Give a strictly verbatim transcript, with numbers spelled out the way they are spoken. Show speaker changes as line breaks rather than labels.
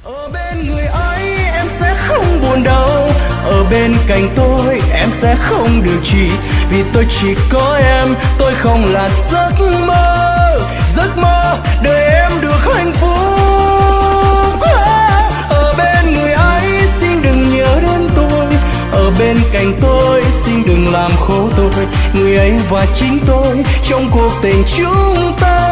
Ở bên người ấy em sẽ không buồn đâu, ở bên cạnh tôi em sẽ không điều chi, vì tôi chỉ có em, tôi không là giấc mơ, giấc mơ đời em được hạnh phúc. Ở bên người ấy xin đừng nhớ đến tôi, ở bên cạnh tôi xin đừng làm khổ tôi, người ấy và chính tôi trong cuộc tình chúng ta.